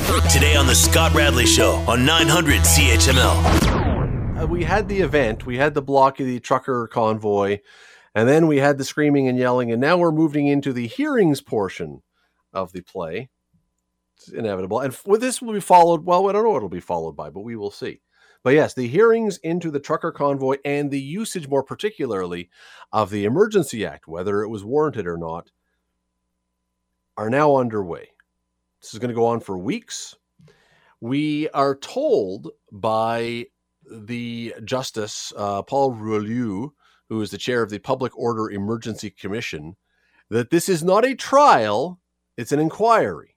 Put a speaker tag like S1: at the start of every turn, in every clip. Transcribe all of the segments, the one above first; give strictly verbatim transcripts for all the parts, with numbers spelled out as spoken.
S1: Today on the Scott Radley Show on nine hundred C H M L.
S2: Uh, we had the event, we had the block of the trucker convoy, and then we had the screaming and yelling, and now we're moving into the hearings portion of the play. It's inevitable. And with this will be followed, well, I don't know what it'll be followed by, but we will see. But yes, the hearings into the trucker convoy and the usage more particularly of the Emergency Act, whether it was warranted or not, are now underway. This is going to go on for weeks. We are told by the Justice, uh, Paul Rouleau, who is the chair of the Public Order Emergency Commission, that this is not a trial, it's an inquiry.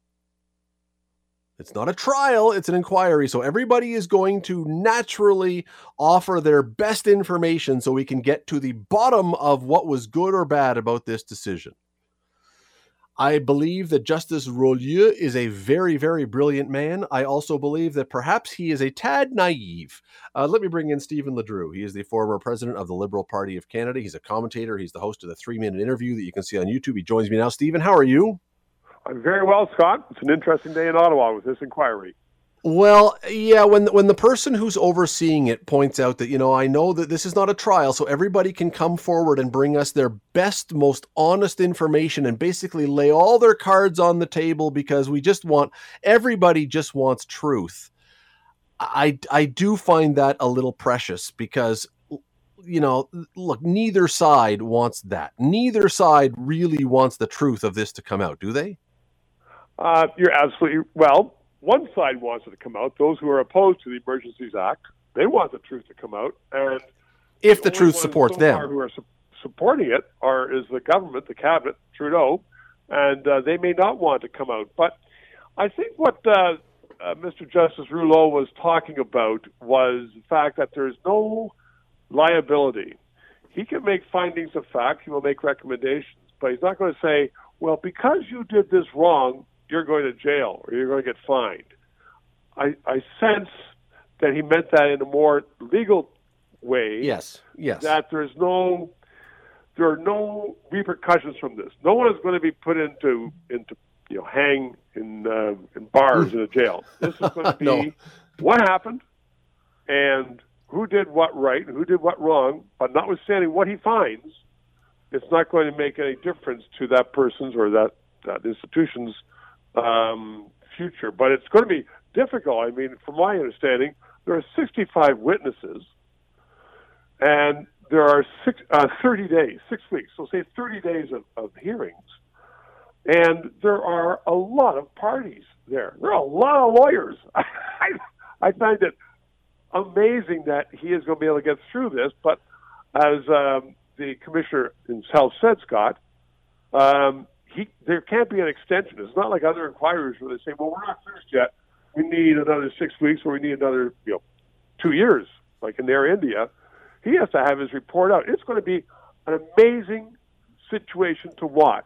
S2: It's not a trial, it's an inquiry. So everybody is going to naturally offer their best information so we can get to the bottom of what was good or bad about this decision. I believe that Justice Rouleau is a very, very brilliant man. I also believe that perhaps he is a tad naive. Uh, let me bring in Stephen LeDrew. He is the former president of the Liberal Party of Canada. He's a commentator. He's the host of the three-minute interview that you can see on YouTube. He joins me now. Stephen, how are you?
S3: I'm very well, Scott. It's an interesting day in Ottawa with this inquiry.
S2: Well, yeah, when when the person who's overseeing it points out that, you know, I know that this is not a trial, so everybody can come forward and bring us their best, most honest information and basically lay all their cards on the table because we just want, everybody just wants truth. I, I do find that a little precious because, you know, look, neither side wants that. Neither side really wants the truth of this to come out, do they?
S3: Uh, you're absolutely, well, one side wants it to come out. Those who are opposed to the Emergencies Act, they want the truth to come out. And
S2: if the, the truth supports
S3: so
S2: them.
S3: Who are su- supporting it are is the government, the cabinet, Trudeau, and uh, they may not want it to come out. But I think what uh, uh, Mister Justice Rouleau was talking about was the fact that there's no liability. He can make findings of fact. He will make recommendations, but he's not going to say, well, because you did this wrong, you're going to jail or you're going to get fined. I, I sense that he meant that in a more legal way.
S2: Yes, yes.
S3: That there's no, there are no repercussions from this. No one is going to be put into, into you know, hang in uh, in bars in a jail. This is going to be
S2: no.
S3: what happened and who did what right and who did what wrong. But notwithstanding what he finds, it's not going to make any difference to that person's or that, that institution's um, future. But it's going to be difficult. I mean, from my understanding, there are sixty-five witnesses, and there are six, uh, thirty days, six weeks, so say thirty days of, of hearings. And there are a lot of parties there. There are a lot of lawyers. I, I find it amazing that he is going to be able to get through this, but as um, the commissioner himself said, Scott, um, he, there can't be an extension. It's not like other inquiries where they say, well, we're not finished yet. We need another six weeks or we need another you know, two years, like in Air India. He has to have his report out. It's going to be an amazing situation to watch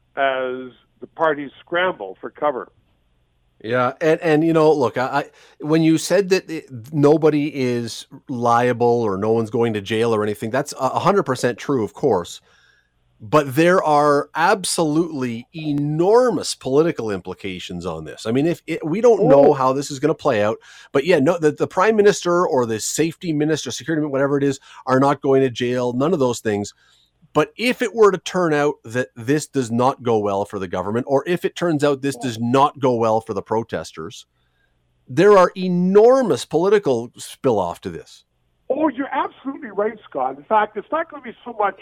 S3: as the parties scramble for cover.
S2: Yeah, and, and you know, look, I, I when you said that it, nobody is liable or no one's going to jail or anything, that's one hundred percent true, of course. But there are absolutely enormous political implications on this. I mean, if it, we don't know how this is going to play out, but yeah, no, the, the prime minister or the safety minister, security, whatever it is, are not going to jail. None of those things. But if it were to turn out that this does not go well for the government, or if it turns out this does not go well for the protesters, there are enormous political spill off to this.
S3: Oh, you're absolutely right, Scott. In fact, it's not going to be so much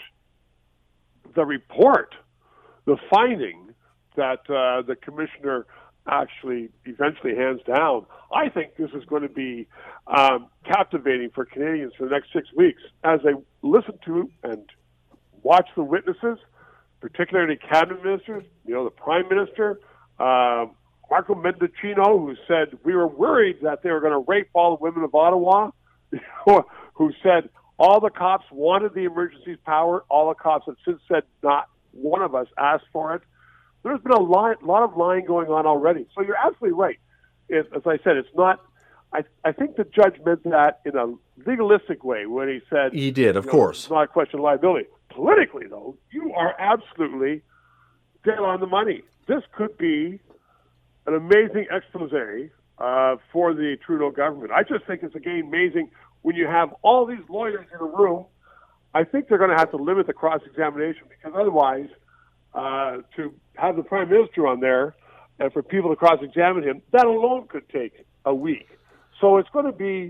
S3: the report, the finding that uh, the commissioner actually eventually hands down. I think this is going to be um, captivating for Canadians for the next six weeks as they listen to and watch the witnesses, particularly cabinet ministers, you know, the prime minister, uh, Marco Mendicino, who said, we were worried that they were going to rape all the women of Ottawa, who said, all the cops wanted the emergency power. All the cops have since said not one of us asked for it. There's been a lot, lot of lying going on already. So you're absolutely right. It, as I said, it's not, I, I think the judge meant that in a legalistic way when he said...
S2: He did, of
S3: you know,
S2: course.
S3: It's not a question of liability. Politically, though, you are absolutely dead on the money. This could be an amazing expose uh, for the Trudeau government. I just think it's again amazing when you have all these lawyers in a room. I think they're going to have to limit the cross-examination because otherwise, uh, to have the Prime Minister on there and for people to cross-examine him, that alone could take a week. So it's going to be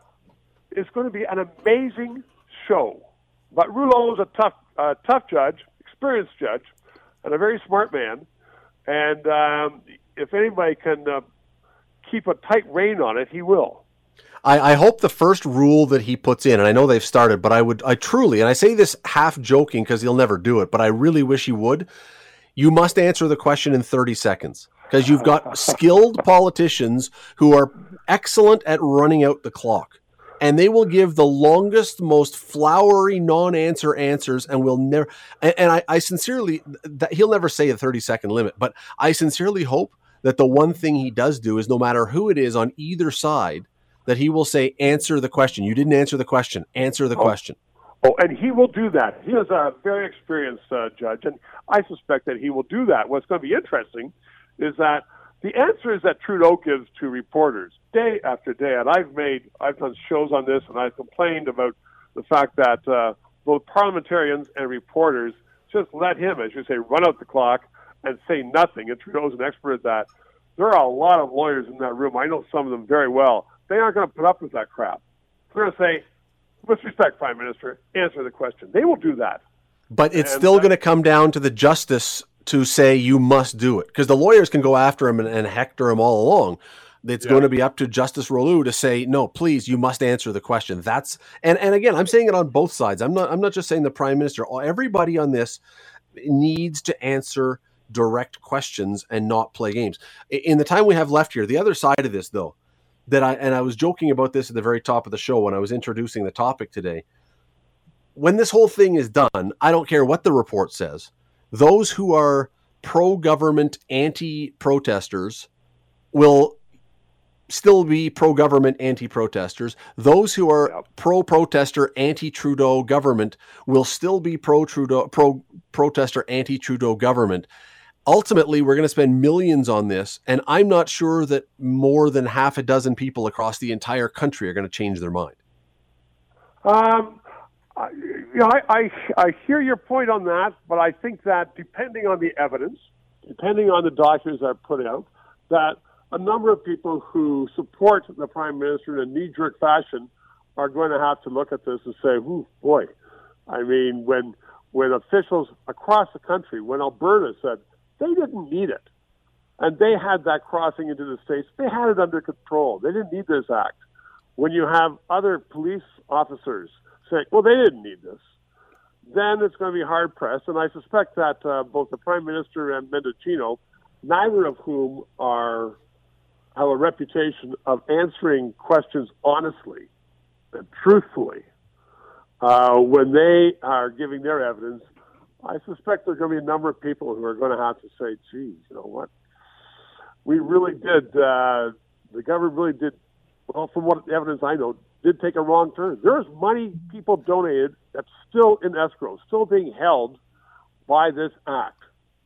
S3: it's going to be an amazing show. But Rouleau is a tough, uh, tough judge, experienced judge, and a very smart man. And um, if anybody can uh, keep a tight rein on it, he will.
S2: I, I hope the first rule that he puts in, and I know they've started, but I would, I truly, and I say this half joking because he'll never do it, but I really wish he would. You must answer the question in thirty seconds because you've got skilled politicians who are excellent at running out the clock. And they will give the longest, most flowery non-answer answers, and will never. And, and I, I sincerely, that he'll never say a thirty-second limit, but I sincerely hope that the one thing he does do is, no matter who it is on either side, that he will say, "Answer the question. You didn't answer the question. Answer the
S3: oh.
S2: question."
S3: Oh, and he will do that. He is a very experienced uh, judge, and I suspect that he will do that. What's going to be interesting is that the answers that Trudeau gives to reporters day after day, and I've made, I've done shows on this, and I've complained about the fact that uh, both parliamentarians and reporters just let him, as you say, run out the clock and say nothing. And Trudeau's an expert at that. There are a lot of lawyers in that room. I know some of them very well. They aren't going to put up with that crap. They're going to say, with respect, Prime Minister, answer the question. They will do that.
S2: But it's
S3: and,
S2: still
S3: uh,
S2: going to come down to the justice to say you must do it, because the lawyers can go after him and, and hector him all along. It's yeah. going to be up to Justice Rouleau to say, no, please, you must answer the question. That's and, and again, I'm saying it on both sides. I'm not I'm not just saying the Prime Minister. Everybody on this needs to answer direct questions and not play games. In the time we have left here, the other side of this, though, that I and I was joking about this at the very top of the show when I was introducing the topic today. When this whole thing is done, I don't care what the report says. Those who are pro-government, anti-protesters will still be pro-government, anti-protesters. Those who are yep. pro-protester, anti-Trudeau government will still be pro-Trudeau, pro-protester, anti-Trudeau government. Ultimately, we're going to spend millions on this, and I'm not sure that more than half a dozen people across the entire country are going to change their mind.
S3: Um. I, you know, I, I, I hear your point on that, but I think that depending on the evidence, depending on the documents that are put out, that a number of people who support the Prime Minister in a knee-jerk fashion are going to have to look at this and say, "Ooh, boy." I mean, when when officials across the country, when Alberta said they didn't need it, and they had that crossing into the States, they had it under control. They didn't need this act. When you have other police officers saying, well, they didn't need this, then it's going to be hard-pressed. And I suspect that uh, both the Prime Minister and Mendocino, neither of whom are have a reputation of answering questions honestly and truthfully, uh, when they are giving their evidence, I suspect there's going to be a number of people who are going to have to say, geez, you know what, we really did, uh, the government really did, well, from what evidence I know, did take a wrong turn. There's money people donated that's still in escrow, still being held by this act.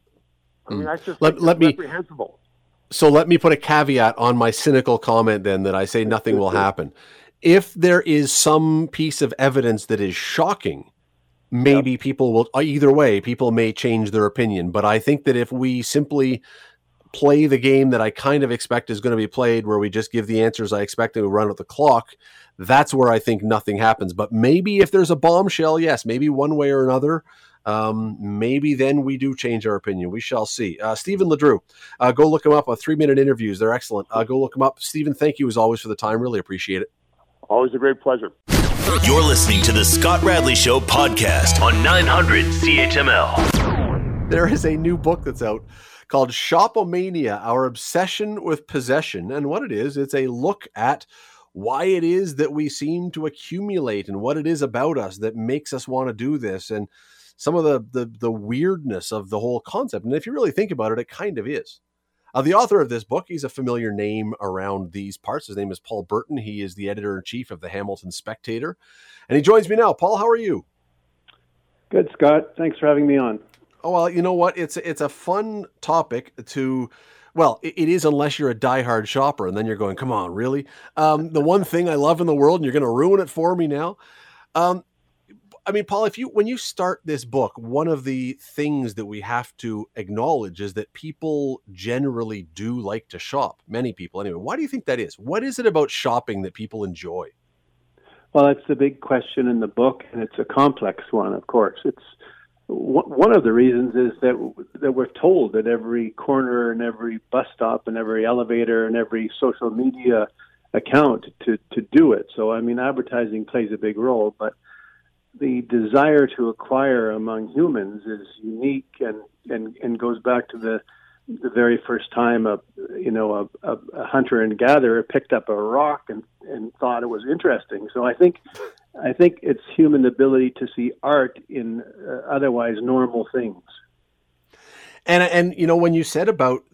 S3: I mean, I just
S2: let,
S3: think
S2: let
S3: it's
S2: me,
S3: reprehensible.
S2: So let me put a caveat on my cynical comment then that I say nothing will happen. If there is some piece of evidence that is shocking, maybe yep. people will, either way, people may change their opinion. But I think that if we simply play the game that I kind of expect is going to be played, where we just give the answers I expect and we run out the clock, that's where I think nothing happens. But maybe if there's a bombshell, yes, maybe one way or another, um, maybe then we do change our opinion. We shall see. Uh, Stephen LeDrew, uh, go look him up. Uh, three-minute interviews. They're excellent. Uh, go look him up. Stephen, thank you as always for the time. Really appreciate it.
S3: Always a great pleasure.
S1: You're listening to the Scott Radley Show podcast on nine hundred C H M L.
S2: There is a new book that's out called Shopomania, Our Obsession with Possession. And what it is, it's a look at why it is that we seem to accumulate and what it is about us that makes us want to do this, and some of the, the, the weirdness of the whole concept. And if you really think about it, it kind of is. Uh, the author of this book, he's a familiar name around these parts. His name is Paul Burton. He is the editor-in-chief of the Hamilton Spectator. And he joins me now. Paul, how are you?
S4: Good, Scott. Thanks for having me on.
S2: Oh, well, you know what? It's it's a fun topic to Well, it, it is unless you're a diehard shopper, and then you're going, come on, really? Um, the one thing I love in the world, and you're going to ruin it for me now? Um, I mean, Paul, if you when you start this book, one of the things that we have to acknowledge is that people generally do like to shop. Many people, anyway. Why do you think that is? What is it about shopping that people enjoy?
S4: Well, it's the big question in the book, and it's a complex one, of course. It's one of the reasons is that that we're told at every corner and every bus stop and every elevator and every social media account to, to do it. So, I mean, advertising plays a big role, but the desire to acquire among humans is unique and, and, and goes back to the the very first time a you know a, a, a hunter and gatherer picked up a rock and, and thought it was interesting. So I think I think it's human ability to see art in uh, otherwise normal things.
S2: And and you know, when you said about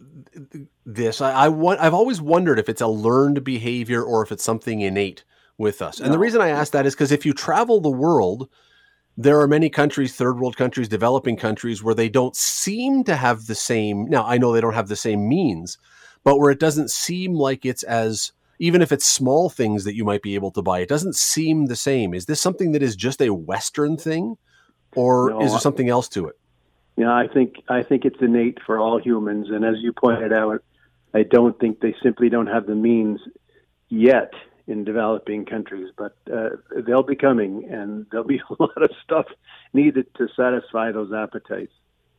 S2: this, I, I want I've always wondered if it's a learned behavior or if it's something innate with us. And
S4: No.
S2: the reason I ask that is because if you travel the world, there are many countries, third world countries, developing countries, where they don't seem to have the same. Now, I know they don't have the same means, but where it doesn't seem like it's as, even if it's small things that you might be able to buy, it doesn't seem the same. Is this something that is just a Western thing, or
S4: No,
S2: is there something else to it?
S4: Yeah, I think I think it's innate for all humans, and as you pointed out, I don't think they simply don't have the means yet in developing countries, but uh, they'll be coming, and there'll be a lot of stuff needed to satisfy those appetites.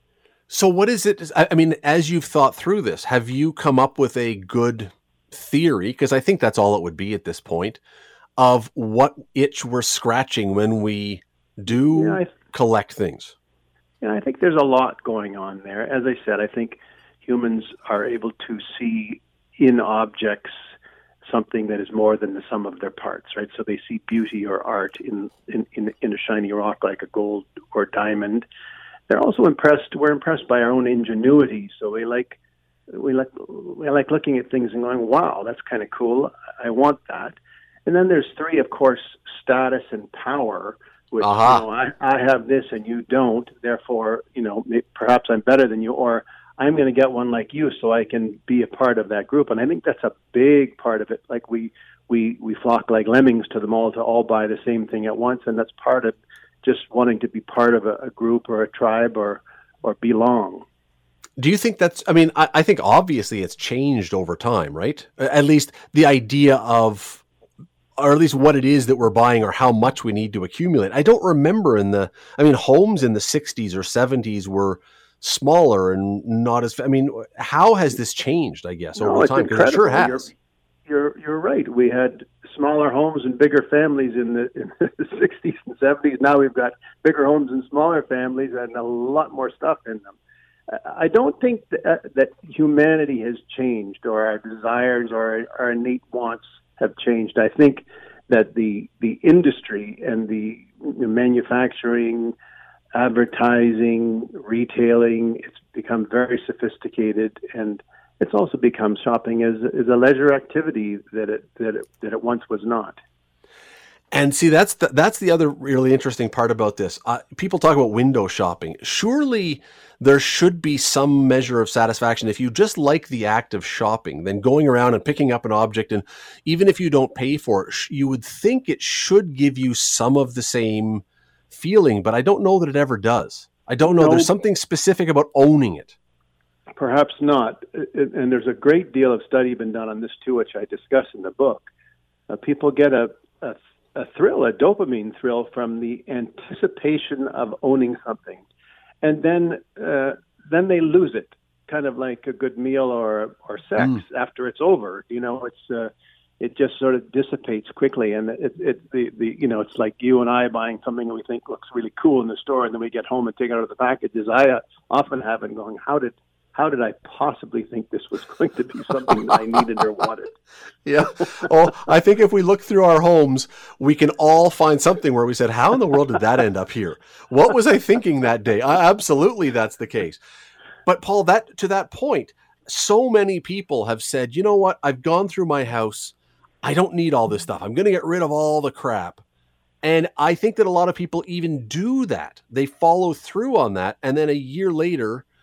S2: So what is it? I I mean, as you've thought through this, have you come up with a good theory? Because I think that's all it would be at this point, of what itch we're scratching when we do
S4: Yeah, I,
S2: collect things.
S4: yeah, I think there's a lot going on there. As I said, I think humans are able to see in objects something that is more than the sum of their parts, right? So they see beauty or art in, in, in, in a shiny rock like a gold or diamond. They're also impressed, we're impressed by our own ingenuity. So we like, we like, we like looking at things and going, wow, that's kind of cool. I want that. And then there's three, of course, status and power, which,
S2: Uh-huh.
S4: you know, I, I have this and you don't, therefore, you know, perhaps I'm better than you, or I'm going to get one like you so I can be a part of that group. And I think that's a big part of it. Like we, we, we flock like lemmings to the mall to all buy the same thing at once. And that's part of just wanting to be part of a, a group or a tribe or, or belong.
S2: Do you think that's, I mean, I, I think obviously it's changed over time, right? At least the idea of, or at least what it is that we're buying or how much we need to accumulate. I don't remember in the, I mean, homes in the sixties or seventies were smaller and not as, I mean, how has this changed, I guess,
S4: No,
S2: over
S4: it's
S2: time? Because it sure
S4: incredible.
S2: has.
S4: You're, you're right. We had smaller homes and bigger families in the, in the sixties and seventies. Now we've got bigger homes and smaller families and a lot more stuff in them. I don't think that, uh, that humanity has changed or our desires or our, our innate wants have changed. I think that the the industry and the, the manufacturing, advertising, retailing, it's become very sophisticated, and it's also become shopping as, as a leisure activity that it that it that it once was not.
S2: And see, that's the, that's the other really interesting part about this. Uh, people talk about window shopping. Surely there should be some measure of satisfaction. If you just like the act of shopping, then going around and picking up an object, and even if you don't pay for it, you would think it should give you some of the same feeling, but I don't know that it ever does. I don't know.
S4: No.
S2: There's something specific about owning it.
S4: Perhaps not. And there's a great deal of study been done on this too, which I discuss in the book. Uh, people get a, a a thrill, a dopamine thrill from the anticipation of owning something. And then uh, then they lose it, kind of like a good meal or or sex mm. after it's over. You know, it's uh, it just sort of dissipates quickly. And it, it the, the you know, it's like you and I buying something we think looks really cool in the store, and then we get home and take it out of the packages. I uh, often have and going, how did How did I possibly think this was going to be something that I needed or wanted?
S2: Yeah. Well, I think if we look through our homes, we can all find something where we said, how in the world did that end up here? What was I thinking that day? I, absolutely, that's the case. But Paul, that to that point, so many people have said, you know what? I've gone through my house. I don't need all this stuff. I'm going to get rid of all the crap. And I think that a lot of people even do that. They follow through on that. And then a year later,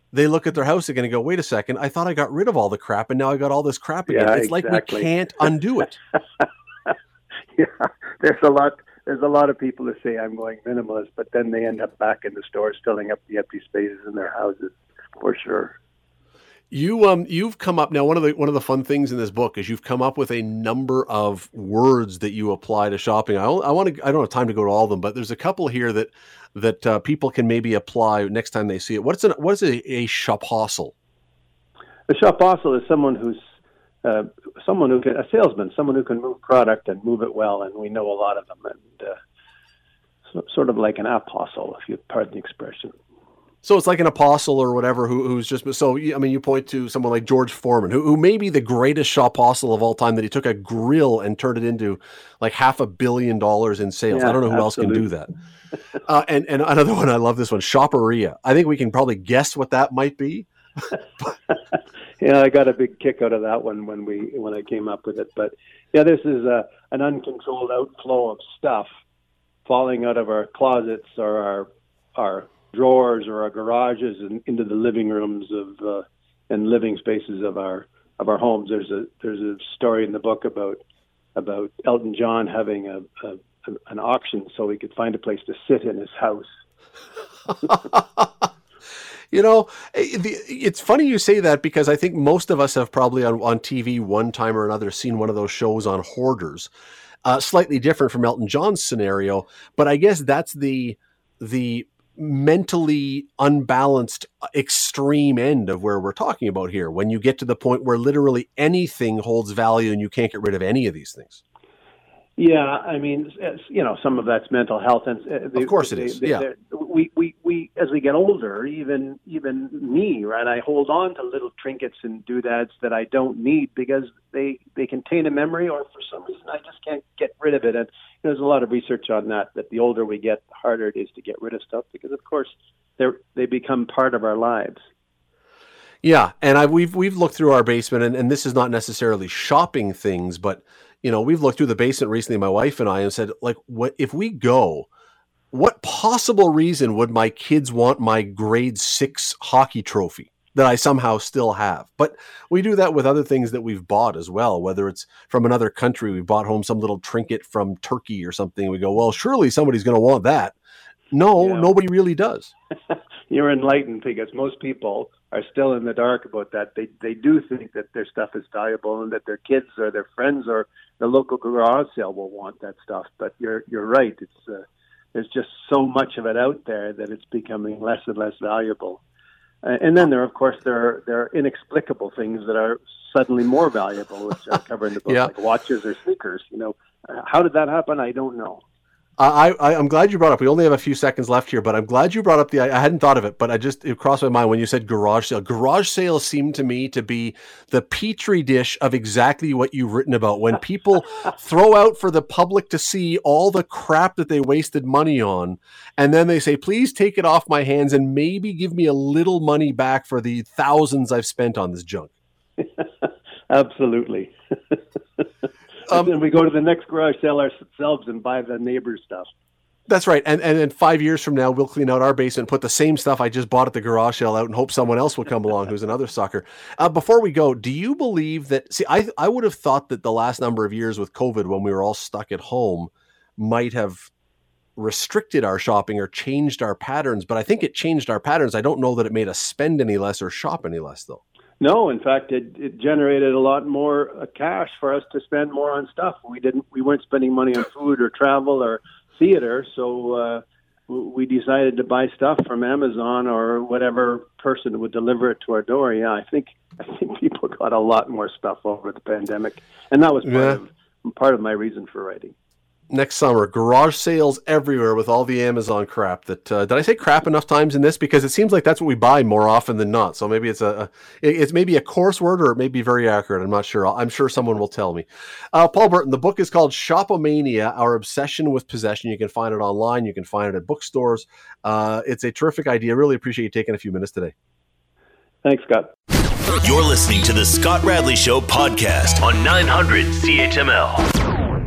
S2: they look at their house again and go, wait a second, I thought I got rid of all the crap and now I got all this crap again.
S4: Yeah,
S2: it's
S4: exactly.
S2: like we can't undo it.
S4: Yeah, there's a lot there's a lot of people who say I'm going minimalist, but then they end up back in the stores filling up the empty spaces in their houses, for sure.
S2: You um you've come up now. One of the one of the fun things in this book is you've come up with a number of words that you apply to shopping. I I want to I don't have time to go to all of them, but there's a couple here that that uh, people can maybe apply next time they see it. What's an what is a, a shopostle?
S4: A shopostle is someone who's uh, someone who can a salesman, someone who can move product and move it well, and we know a lot of them. And uh, so, sort of like an apostle, if you pardon the expression.
S2: So it's like an apostle or whatever who, who's just, so, I mean, you point to someone like George Foreman, who, who may be the greatest shopostle of all time, that he took a grill and turned it into like half a billion dollars in sales.
S4: Yeah,
S2: I don't know who
S4: absolutely.
S2: else can do that. uh, and, and another one, I love this one, Shopperia. I think we can probably guess what that might be.
S4: Yeah, I got a big kick out of that one when we when I came up with it. But yeah, this is a, an uncontrolled outflow of stuff falling out of our closets or our our drawers or our garages and into the living rooms of uh, and living spaces of our of our homes. There's a there's a story in the book about about Elton John having a, a an auction so he could find a place to sit in his house.
S2: You know, it's funny you say that, because I think most of us have probably on, on T V one time or another seen one of those shows on hoarders. Uh, slightly different from Elton John's scenario, but I guess that's the the mentally unbalanced extreme end of where we're talking about here, when you get to the point where literally anything holds value and you can't get rid of any of these things.
S4: Yeah, I mean, you know, some of that's mental health, and uh, they,
S2: of course it
S4: they,
S2: is.
S4: They,
S2: yeah,
S4: we, we, we, as we get older, even even me, right? I hold on to little trinkets and doodads that I don't need because they they contain a memory, or for some reason I just can't get rid of it. And there's a lot of research on that. That the older we get, the harder it is to get rid of stuff, because of course they they become part of our lives.
S2: Yeah, and I we've we've looked through our basement, and, and this is not necessarily shopping things, but you know, we've looked through the basement recently, my wife and I, and said, like, what if we go, what possible reason would my kids want my grade six hockey trophy that I somehow still have? But we do that with other things that we've bought as well, whether it's from another country, we bought home some little trinket from Turkey or something. We go, well, surely somebody's going to want that. No, yeah. Nobody really does.
S4: You're enlightened, because most people are still in the dark about that. They they do think that their stuff is valuable and that their kids or their friends or the local garage sale will want that stuff. But you're you're right. It's uh, there's just so much of it out there that it's becoming less and less valuable. Uh, and then there, of course, there are, there are inexplicable things that are suddenly more valuable, which I cover in the book, yeah. like watches or sneakers. You know, uh, how did that happen? I don't know.
S2: I, I, I'm glad you brought up, we only have a few seconds left here, but I'm glad you brought up the, I hadn't thought of it, but I just, it crossed my mind when you said garage sale. Garage sales seem to me to be the petri dish of exactly what you've written about. When people throw out for the public to see all the crap that they wasted money on, and then they say, please take it off my hands and maybe give me a little money back for the thousands I've spent on this junk.
S4: Absolutely. Um, and then we go to the next garage sale ourselves and buy the neighbor's stuff.
S2: That's right. And and then five years from now, we'll clean out our basement, put the same stuff I just bought at the garage sale out, and hope someone else will come along who's another sucker. Uh, before we go, do you believe that, see, I, I would have thought that the last number of years with COVID, when we were all stuck at home, might have restricted our shopping or changed our patterns. But I think it changed our patterns. I don't know that it made us spend any less or shop any less, though.
S4: No, in fact, it, it generated a lot more uh, cash for us to spend more on stuff. We didn't, we weren't spending money on food or travel or theater, so uh, we decided to buy stuff from Amazon or whatever person would deliver it to our door. Yeah, I think I think people got a lot more stuff over the pandemic, and that was part
S2: yeah.
S4: of part of my reason for writing.
S2: Next summer, garage sales everywhere with all the Amazon crap. That uh, did I say crap enough times in this? Because it seems like that's what we buy more often than not. So maybe it's a, a it's maybe a coarse word, or it may be very accurate. I'm not sure. I'm sure someone will tell me. Uh, Paul Burton, the book is called Shopomania: Our Obsession with Possession. You can find it online. You can find it at bookstores. Uh, it's a terrific idea. Really appreciate you taking a few minutes today.
S4: Thanks, Scott.
S1: You're listening to the Scott Radley Show podcast on nine hundred C H M L.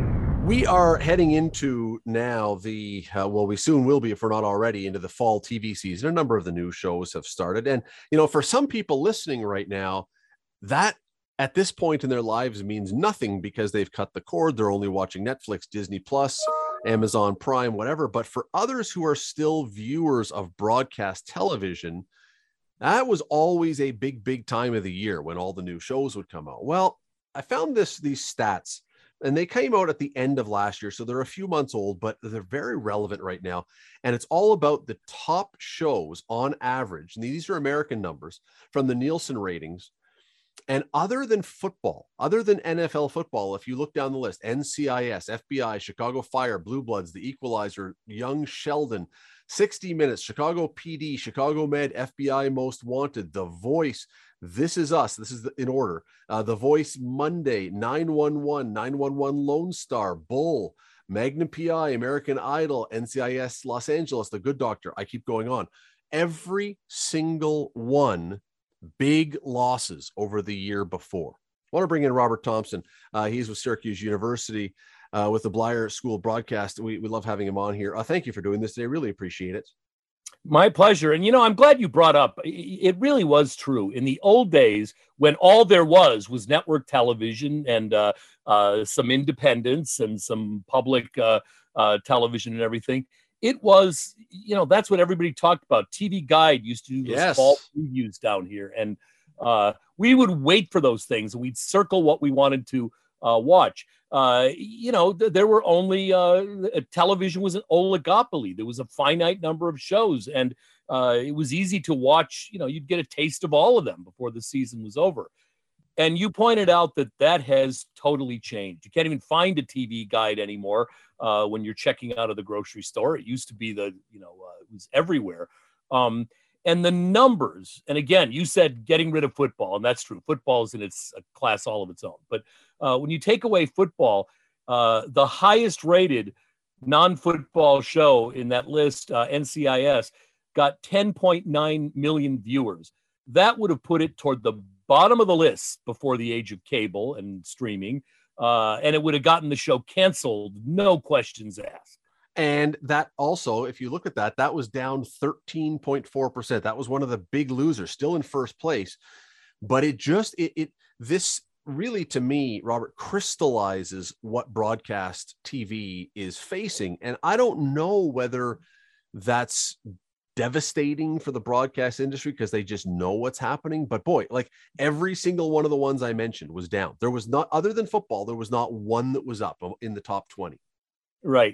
S2: We are heading into now the, uh, well, we soon will be, if we're not already, into the fall T V season. A number of the new shows have started. And, you know, for some people listening right now, that at this point in their lives means nothing because they've cut the cord. They're only watching Netflix, Disney Plus, Amazon Prime, whatever. But for others who are still viewers of broadcast television, that was always a big, big time of the year when all the new shows would come out. Well, I found this these stats, and they came out at the end of last year, so they're a few months old, but they're very relevant right now. And it's all about the top shows on average. And these are American numbers from the Nielsen ratings. And other than football, other than N F L football, if you look down the list, N C I S, F B I, Chicago Fire, Blue Bloods, The Equalizer, Young Sheldon, sixty minutes, Chicago P D, Chicago Med, F B I Most Wanted, The Voice, This Is Us, this is in order, uh, The Voice Monday, nine one one, nine one one Lone Star, Bull, Magnum P I, American Idol, N C I S Los Angeles, The Good Doctor. I keep going on. Every single one big losses over the year before. I want to bring in Robert Thompson. Uh, he's with Syracuse University uh, with the Blyer School of Broadcast. We, we love having him on here. Uh, thank you for doing this today. Really appreciate it.
S5: My pleasure. And, you know, I'm glad you brought up, it really was true. In the old days, when all there was was network television and uh, uh, some independence and some public uh, uh, television and everything, it was, you know, that's what everybody talked about. T V Guide used to do those
S2: Yes.
S5: fall previews down here. And uh, we would wait for those things and we'd circle what we wanted to uh, watch. Uh, you know, th- there were only, uh, television was an oligopoly. There was a finite number of shows and uh, it was easy to watch. You know, you'd get a taste of all of them before the season was over. And you pointed out that that has totally changed. You can't even find a T V Guide anymore uh, when you're checking out of the grocery store. It used to be the, you know, uh, it was everywhere. Um, and the numbers, and again, you said getting rid of football, and that's true. Football is in its a class all of its own. But uh, when you take away football, uh, the highest rated non-football show in that list, uh, N C I S, got ten point nine million viewers. That would have put it toward the bottom of the list before the age of cable and streaming, uh, and it would have gotten the show canceled, no questions asked.
S2: And that also, if you look at that, that was down thirteen point four percent. That was one of the big losers, still in first place. But it just, it, it this really, to me, Robert, crystallizes what broadcast T V is facing. And I don't know whether that's devastating for the broadcast industry because they just know what's happening. But boy, like every single one of the ones I mentioned was down. There was not, other than football, there was not one that was up in the top twenty.
S5: Right.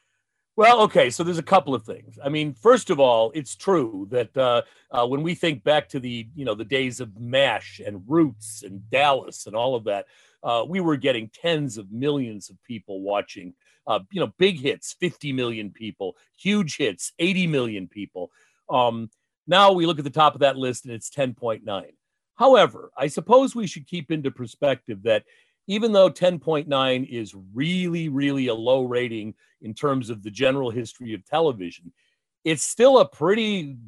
S5: Well, okay, so there's a couple of things. I mean, first of all, it's true that uh, uh, when we think back to the, you know, the days of MASH and Roots and Dallas and all of that, uh, we were getting tens of millions of people watching, uh, you know, big hits, fifty million people, huge hits, eighty million people. Um, now we look at the top of that list and it's ten point nine. However, I suppose we should keep into perspective that even though ten point nine is really, really a low rating in terms of the general history of television, it's still a pretty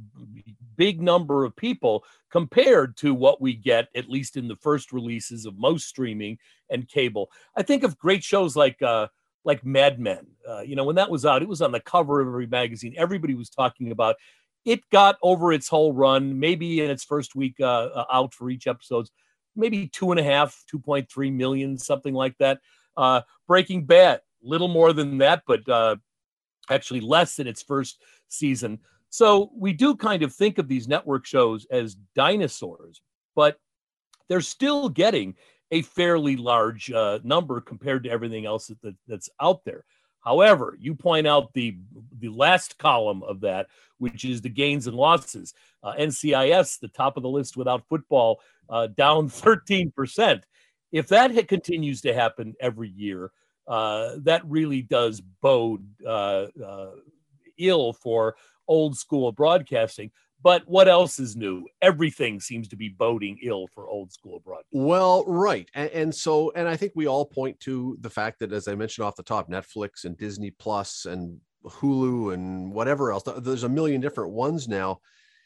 S5: big number of people compared to what we get, at least in the first releases of most streaming and cable. I think of great shows like uh, like Mad Men. Uh, you know, when that was out, it was on the cover of every magazine. Everybody was talking about it. Got over its whole run, maybe in its first week uh, out for each episodes, maybe two and a half, two point three million, something like that. Uh, Breaking Bad, little more than that, but uh, actually less in its first season. So we do kind of think of these network shows as dinosaurs, but they're still getting a fairly large uh, number compared to everything else that, that, that's out there. However, you point out the the last column of that, which is the gains and losses. Uh, N C I S, the top of the list without football, uh, down thirteen percent. If that ha- continues to happen every year, uh, that really does bode uh, uh, ill for old school broadcasting. But what else is new? Everything seems to be boding ill for old school broadcasting.
S2: Well, right. And, and so, and I think we all point to the fact that, as I mentioned off the top, Netflix and Disney Plus and Hulu and whatever else, there's a million different ones now.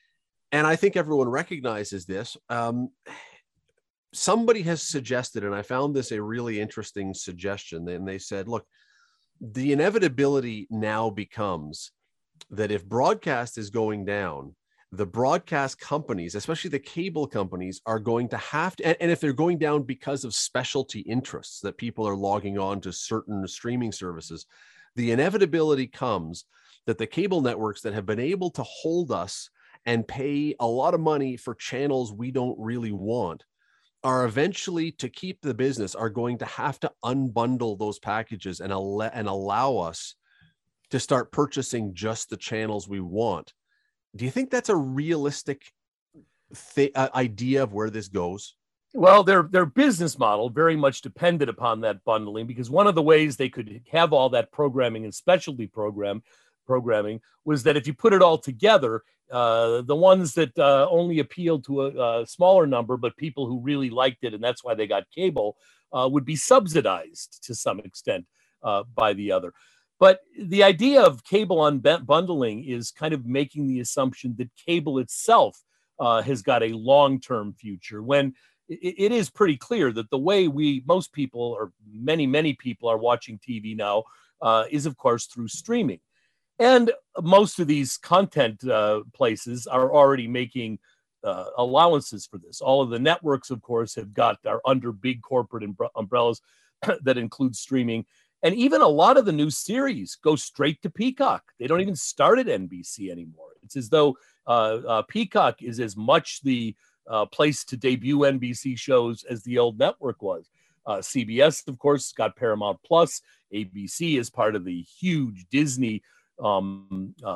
S2: And I think everyone recognizes this. Um, somebody has suggested, and I found this a really interesting suggestion, and they said, look, the inevitability now becomes that if broadcast is going down, the broadcast companies, especially the cable companies, are going to have to, and, and if they're going down because of specialty interests that people are logging on to certain streaming services, the inevitability comes that the cable networks that have been able to hold us and pay a lot of money for channels we don't really want are eventually, to keep the business, are going to have to unbundle those packages and, al- and allow us to start purchasing just the channels we want. Do you think that's a realistic th- uh, idea of where this goes?
S5: Well, their their business model very much depended upon that bundling, because one of the ways they could have all that programming and specialty program programming was that if you put it all together, uh, the ones that uh, only appealed to a, a smaller number, but people who really liked it, and that's why they got cable, uh, would be subsidized to some extent uh, by the other. But the idea of cable unbundling is kind of making the assumption that cable itself uh, has got a long-term future, when it, it is pretty clear that the way we, most people, or many, many people are watching T V now uh, is, of course, through streaming. And most of these content uh, places are already making uh, allowances for this. All of the networks, of course, have got, are under big corporate umbrellas that include streaming. And even a lot of the new series go straight to Peacock. They don't even start at N B C anymore. It's as though uh, uh, Peacock is as much the uh, place to debut N B C shows as the old network was. Uh, C B S, of course, got Paramount Plus. A B C is part of the huge Disney um, uh,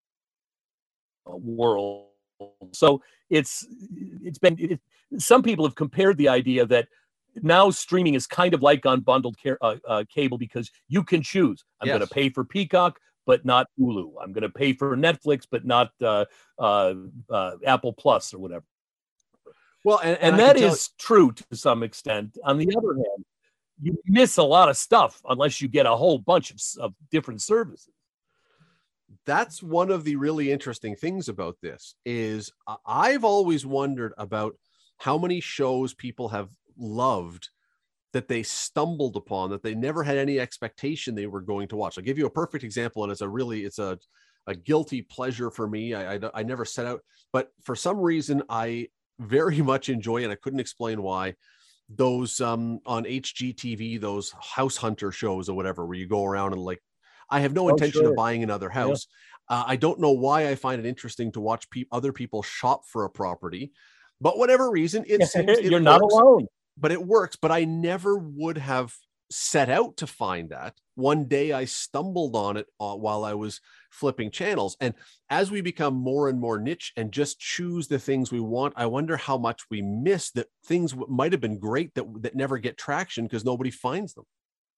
S5: world. So it's it's been, it, some people have compared the idea that now streaming is kind of like unbundled care, uh, uh, cable, because you can choose. I'm
S2: Yes.
S5: going to pay for Peacock, but not Hulu. I'm going to pay for Netflix, but not uh, uh, uh, Apple Plus or whatever.
S2: Well, and,
S5: And,
S2: and I
S5: that
S2: can tell-
S5: is true to some extent. On the other hand, you miss a lot of stuff unless you get a whole bunch of, of different services.
S2: that's one of the really interesting things about this is I- I've always wondered about how many shows people have loved that they stumbled upon, that they never had any expectation they were going to watch. I'll give you a perfect example, and it's a really, it's a, a guilty pleasure for me. I, I, I never set out, but for some reason I very much enjoy, and I couldn't explain why, those um, on H G T V, those house hunter shows or whatever, where you go around and like, I have no
S5: Oh,
S2: intention
S5: sure.
S2: of buying another house. Uh, I don't know why I find it interesting to watch pe- other people shop for a property, but whatever reason, it seems it
S5: You're not
S2: works.
S5: alone.
S2: But it works. But I never would have set out to find that. One day I stumbled on it uh, while I was flipping channels. And as we become more and more niche and just choose the things we want, I wonder how much we miss that things w- might have been great that, that never get traction because nobody finds them.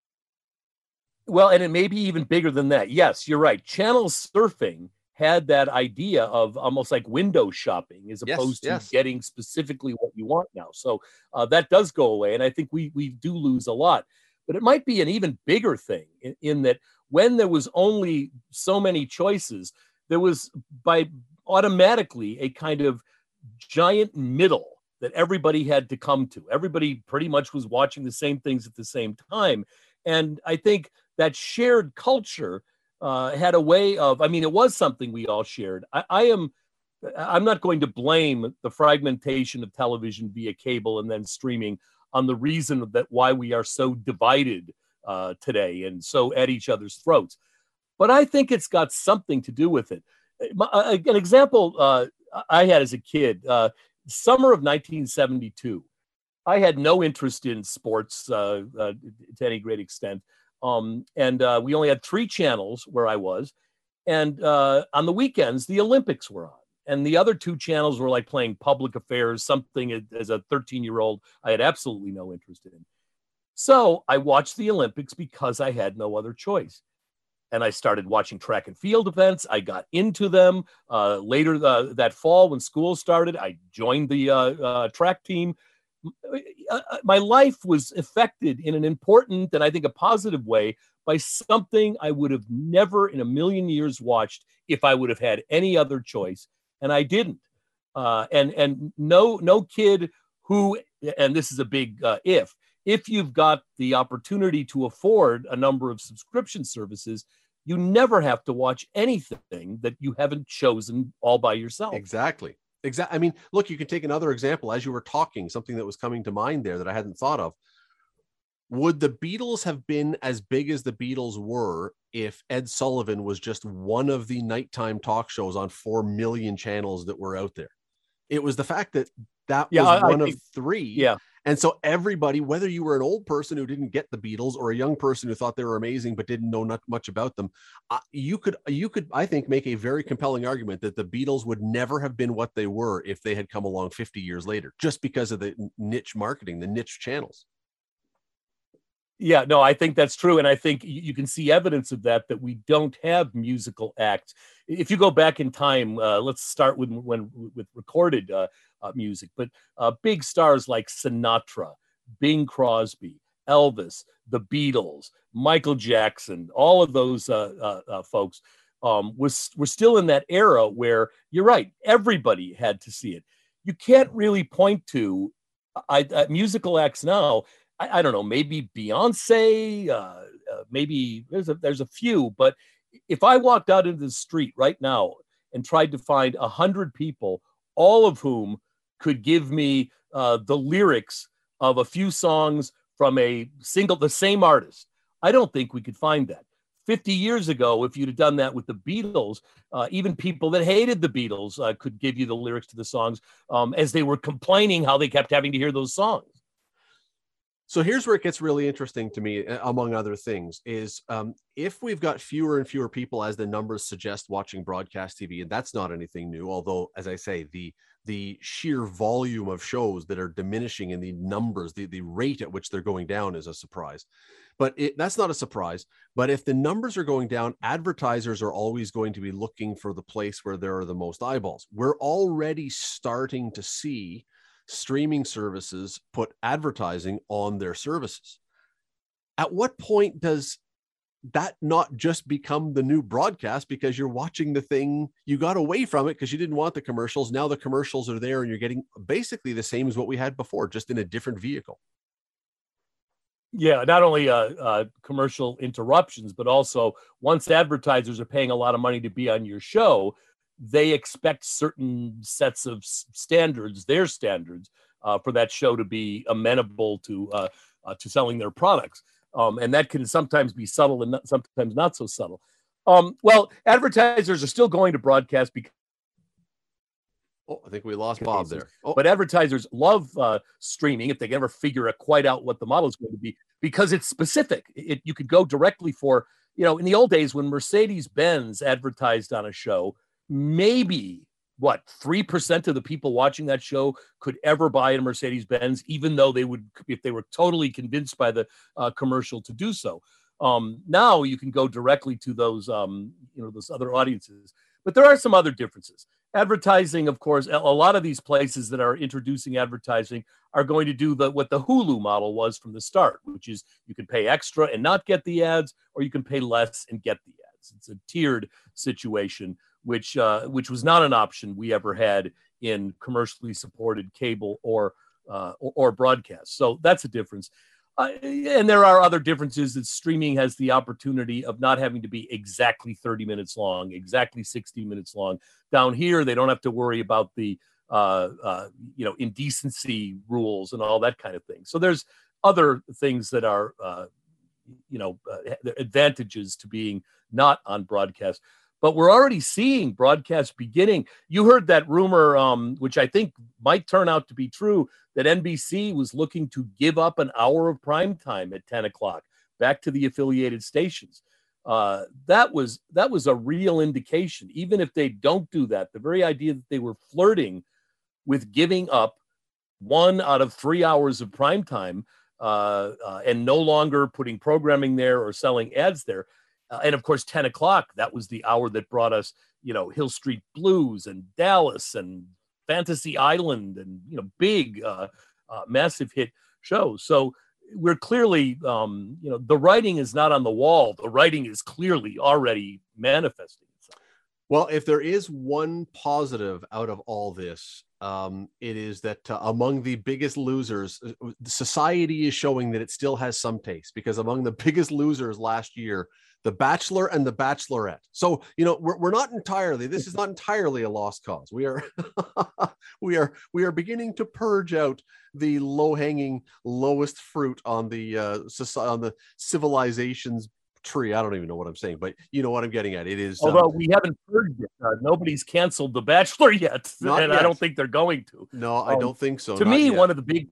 S5: Well, and it may be even bigger than that. Yes, you're right. Channel surfing had that idea of almost like window shopping as
S2: Yes,
S5: opposed to
S2: yes.
S5: getting specifically what you want now. So uh, that does go away. And I think we we do lose a lot. But it might be an even bigger thing in, in that when there was only so many choices, there was by automatically a kind of giant middle that everybody had to come to. Everybody pretty much was watching the same things at the same time. And I think that shared culture uh, had a way of, I mean, it was something we all shared. I, I am, I'm not going to blame the fragmentation of television via cable and then streaming on the reason that why we are so divided uh, today and so at each other's throats. But I think it's got something to do with it. My, uh, an example uh, I had as a kid, uh, summer of nineteen seventy-two, I had no interest in sports uh, uh, to any great extent. Um, and uh, we only had three channels where I was. And uh, on the weekends, the Olympics were on. And the other two channels were like playing public affairs, something as a thirteen-year-old I had absolutely no interest in. So I watched the Olympics because I had no other choice. And I started watching track and field events. I got into them. Uh, later the, that fall when school started, I joined the uh, uh, track team. My life was affected in an important and I think a positive way by something I would have never in a million years watched if I would have had any other choice. And I didn't. Uh, and and no no kid who, and this is a big uh, if, if you've got the opportunity to afford a number of subscription services, you never have to watch anything that you haven't chosen all by yourself.
S2: Exactly. Exactly. I mean, look, you can take another example as you were talking, something that was coming to mind there that I hadn't thought of. Would the Beatles have been as big as the Beatles were if Ed Sullivan was just one of the nighttime talk shows on four million channels that were out there? It was the fact that that
S5: yeah,
S2: was
S5: I,
S2: one
S5: I
S2: of
S5: think,
S2: three.
S5: Yeah.
S2: And so everybody, whether you were an old person who didn't get the Beatles or a young person who thought they were amazing but didn't know not much about them, uh, you could, you could, I think, make a very compelling argument that the Beatles would never have been what they were if they had come along fifty years later, just because of the niche marketing, the niche channels.
S5: Yeah, no, I think that's true. And I think you can see evidence of that, that we don't have musical acts. If you go back in time, uh, let's start with when with recorded uh, uh, music, but uh, big stars like Sinatra, Bing Crosby, Elvis, the Beatles, Michael Jackson, all of those uh, uh, uh, folks um, was were still in that era where, you're right, everybody had to see it. You can't really point to I, I, musical acts now. I, I don't know, maybe Beyonce, uh, uh, maybe there's a, there's a few, but if I walked out into the street right now and tried to find a hundred people, all of whom could give me uh, the lyrics of a few songs from a single, the same artist, I don't think we could find that. fifty years ago, if you'd have done that with the Beatles, uh, even people that hated the Beatles uh, could give you the lyrics to the songs um, as they were complaining how they kept having to hear those songs.
S2: So here's where it gets really interesting to me, among other things, is um, if we've got fewer and fewer people, as the numbers suggest, watching broadcast T V, and that's not anything new, although, as I say, the the sheer volume of shows that are diminishing in the numbers, the, the rate at which they're going down is a surprise. But it, that's not a surprise. But if the numbers are going down, advertisers are always going to be looking for the place where there are the most eyeballs. We're already starting to see streaming services put advertising on their services. At what point does that not just become the new broadcast, because you're watching the thing, you got away from it because you didn't want the commercials. Now the commercials are there and you're getting basically the same as what we had before, just in a different vehicle.
S5: Yeah, not only uh, uh, commercial interruptions, but also once advertisers are paying a lot of money to be on your show, they expect certain sets of standards, their standards, uh, for that show to be amenable to uh, uh, to selling their products. Um, and that can sometimes be subtle and not, sometimes not so subtle. Um, well, advertisers are still going to broadcast because
S2: Oh, I think we lost Bob there. Oh.
S5: But advertisers love uh, streaming if they can ever figure out quite out what the model is going to be, because it's specific. It, you could go directly for, you know, in the old days when Mercedes-Benz advertised on a show, maybe what three percent of the people watching that show could ever buy a Mercedes-Benz, even though they would, if they were totally convinced by the uh, commercial to do so. Um, now you can go directly to those, um, you know, those other audiences. But there are some other differences. Advertising, of course, a lot of these places that are introducing advertising are going to do the what the Hulu model was from the start, which is you can pay extra and not get the ads, or you can pay less and get the ads. It's a tiered situation, which uh, which was not an option we ever had in commercially supported cable or uh, or, or broadcast. So that's a difference. Uh, and there are other differences that streaming has the opportunity of not having to be exactly thirty minutes long, exactly sixty minutes long. Down here, they don't have to worry about the, uh, uh, you know, indecency rules and all that kind of thing. So there's other things that are, uh, you know, uh, advantages to being not on broadcast. But we're already seeing broadcast beginning. You heard that rumor, um, which I think might turn out to be true, that N B C was looking to give up an hour of prime time at ten o'clock back to the affiliated stations. Uh, that was that was a real indication. Even if they don't do that, the very idea that they were flirting with giving up one out of three hours of prime time uh, uh, and no longer putting programming there or selling ads there. Uh, and of course, ten o'clock, that was the hour that brought us, you know, Hill Street Blues and Dallas and Fantasy Island and, you know, big, uh, uh, massive hit shows. So we're clearly, um, you know, the writing is not on the wall. The writing is clearly already manifesting itself.
S2: Well, if there is one positive out of all this, Um, it is that uh, among the biggest losers, society is showing that it still has some taste, because among the biggest losers last year, The Bachelor and The Bachelorette. So, you know, we're, we're not entirely, this is not entirely a lost cause. We are, we are, we are beginning to purge out the low hanging, lowest fruit on the, uh, on the civilization's tree. I don't even know what I'm saying, but you know what I'm getting at. It is,
S5: although
S2: um,
S5: we haven't heard yet. Uh, nobody's canceled The Bachelor yet, and
S2: yet.
S5: I don't think they're going to.
S2: No, I
S5: um,
S2: don't think so.
S5: To
S2: not
S5: me,
S2: yet.
S5: one of the big,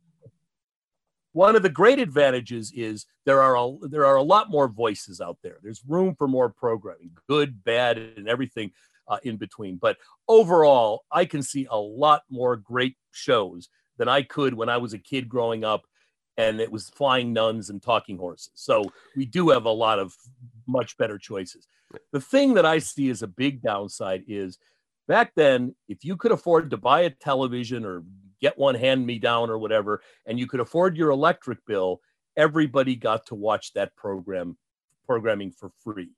S5: one of the great advantages is there are a, there are a lot more voices out there. There's room for more programming, good, bad, and everything uh, in between. But overall, I can see a lot more great shows than I could when I was a kid growing up, and it was Flying Nuns and Talking Horses. So we do have a lot of much better choices. The thing that I see as a big downside is back then, if you could afford to buy a television or get one hand me down or whatever, and you could afford your electric bill, everybody got to watch that program programming for free.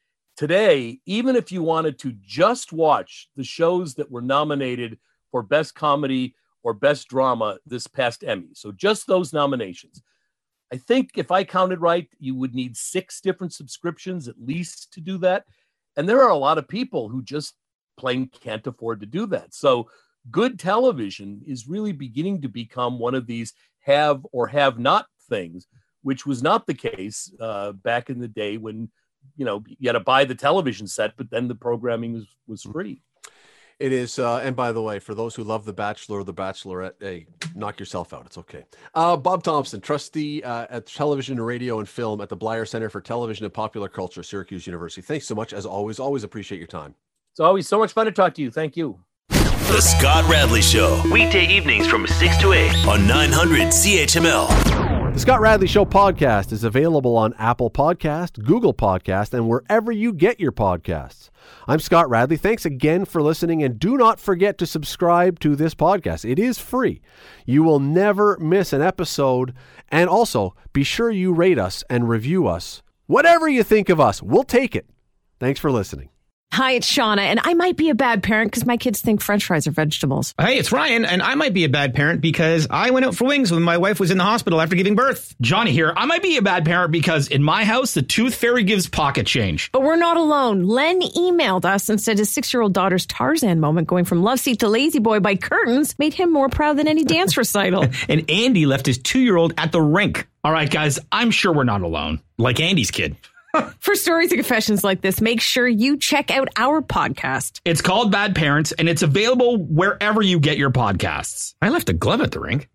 S5: Today, even if you wanted to just watch the shows that were nominated for Best Comedy or Best Drama this past Emmy, so just those nominations, I think if I counted right, you would need six different subscriptions at least to do that. And there are a lot of people who just plain can't afford to do that. So good television is really beginning to become one of these have or have not things, which was not the case uh, back in the day when, you know, you had to buy the television set, but then the programming was, was free.
S2: It is, uh, and by the way, for those who love The Bachelor or The Bachelorette, hey, knock yourself out. It's okay. Uh, Bob Thompson, trustee uh, at Television, Radio, and Film at the Bleier Center for Television and Popular Culture, Syracuse University. Thanks so much, as always. Always appreciate your time.
S5: It's always so much fun to talk to you. Thank you.
S1: The Scott Radley Show, weekday evenings from six to eight on nine hundred C H M L.
S2: The Scott Radley Show podcast is available on Apple Podcast, Google Podcast, and wherever you get your podcasts. I'm Scott Radley. Thanks again for listening, and do not forget to subscribe to this podcast. It is free. You will never miss an episode, and also be sure you rate us and review us. Whatever you think of us, we'll take it. Thanks for listening.
S6: Hi, it's Shauna, and I might be a bad parent because my kids think French fries are vegetables.
S7: Hey, it's Ryan, and I might be a bad parent because I went out for wings when my wife was in the hospital after giving birth.
S8: Johnny here. I might be a bad parent because in my house, the tooth fairy gives pocket change.
S6: But we're not alone. Len emailed us and said his six-year-old daughter's Tarzan moment going from love seat to lazy boy by curtains made him more proud than any dance recital.
S7: And Andy left his two-year-old at the rink.
S8: All right, guys, I'm sure we're not alone. Like Andy's kid.
S6: For stories and confessions like this, make sure you check out our podcast.
S8: It's called Bad Parents, and it's available wherever you get your podcasts.
S7: I left a glove at the rink.